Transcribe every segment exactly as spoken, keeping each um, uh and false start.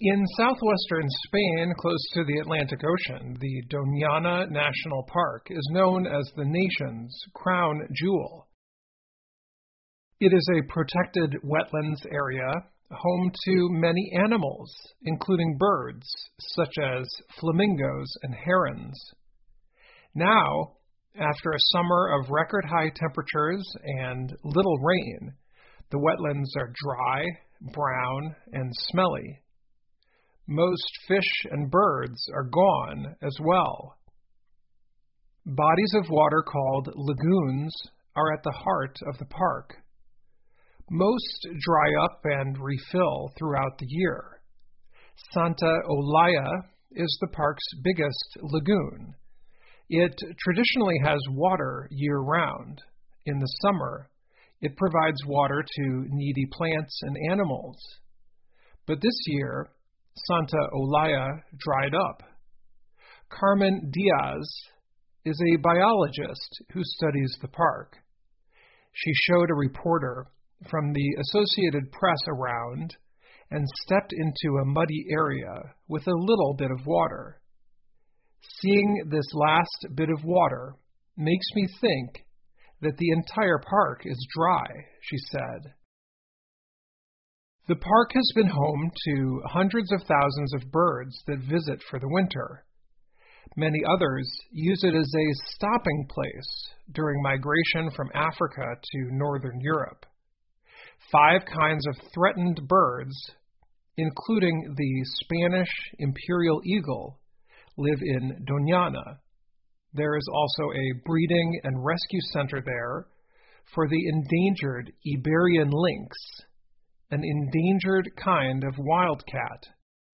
In southwestern Spain, close to the Atlantic Ocean, the Doñana National Park is known as the nation's crown jewel. It is a protected wetlands area, home to many animals, including birds such as flamingos and herons. Now, after a summer of record-high temperatures and little rain, the wetlands are dry, brown, and smelly. Most fish and birds are gone as well. Bodies of water called lagoons are at the heart of the park. Most dry up and refill throughout the year. Santa Olaya is the park's biggest lagoon. It traditionally has water year-round. In the summer, it provides water to needy plants and animals. But this year, Santa Olaya dried up. Carmen Diaz is a biologist who studies the park. She showed a reporter from the Associated Press around and stepped into a muddy area with a little bit of water. Seeing this last bit of water makes me think that the entire park is dry, she said. The park has been home to hundreds of thousands of birds that visit for the winter. Many others use it as a stopping place during migration from Africa to northern Europe. Five kinds of threatened birds, including the Spanish imperial eagle, live in Doñana. There is also a breeding and rescue center there for the endangered Iberian lynx, an endangered kind of wildcat.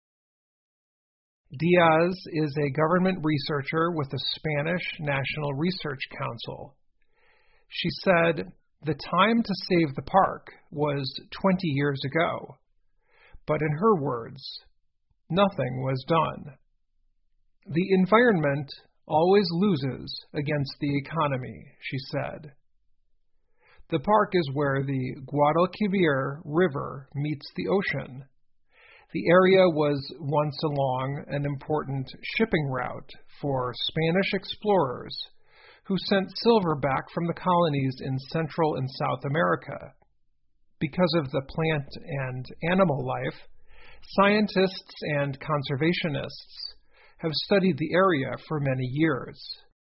Diaz is a government researcher with the Spanish National Research Council. She said, "The time to save the park was twenty years ago," but in her words, nothing was done. The environment always loses against the economy, she said. The park is where the Guadalquivir River meets the ocean. The area was once along an important shipping route for Spanish explorers who sent silver back from the colonies in Central and South America. Because of the plant and animal life, scientists and conservationists have studied the area for many years.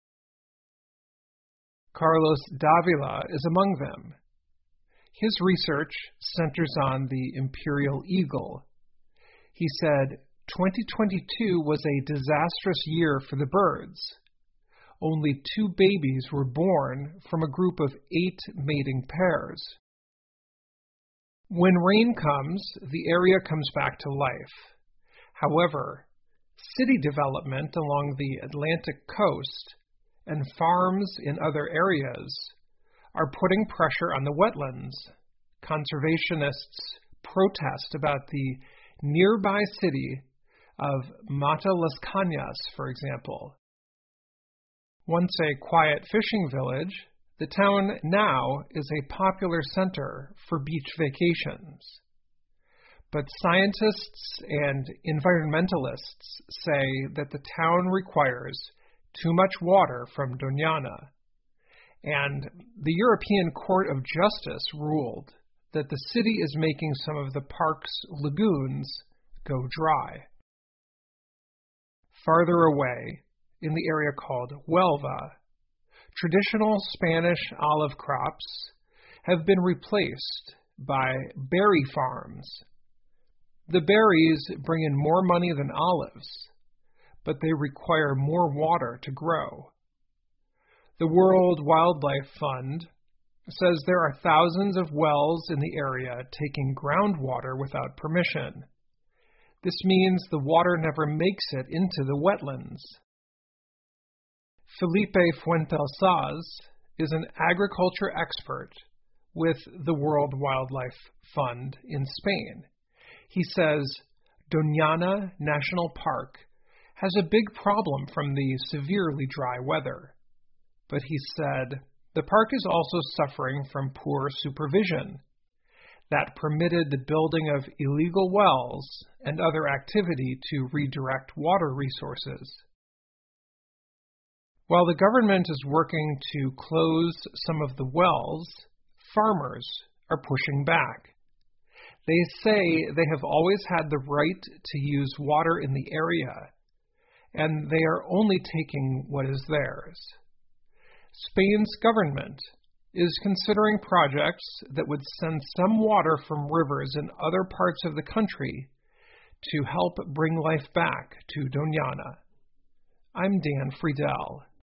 Carlos Davila is among them. His research centers on the imperial eagle. He said, twenty twenty-two was a disastrous year for the birds. Only two babies were born from a group of eight mating pairs. When rain comes, the area comes back to life. However, city development along the Atlantic coast and farms in other areas are putting pressure on the wetlands. Conservationists protest about the nearby city of Mata Las Cañas, for example. Once a quiet fishing village, the town now is a popular center for beach vacations. But scientists and environmentalists say that the town requires too much water from Doñana, and the European Court of Justice ruled that the city is making some of the park's lagoons go dry. Farther away, in the area called Huelva, traditional Spanish olive crops have been replaced by berry farms. The berries bring in more money than olives, but they require more water to grow. The World Wildlife Fund says there are thousands of wells in the area taking groundwater without permission. This means the water never makes it into the wetlands. Felipe Fuentealsaz is an agriculture expert with the World Wildlife Fund in Spain. He says Doñana National Park has a big problem from the severely dry weather. But he said the park is also suffering from poor supervision. that permitted the building of illegal wells and other activity to redirect water resources. While the government is working to close some of the wells, farmers are pushing back. They say they have always had the right to use water in the area, and they are only taking what is theirs. Spain's government is considering projects that would send some water from rivers in other parts of the country to help bring life back to Doñana. I'm Dan Friedel.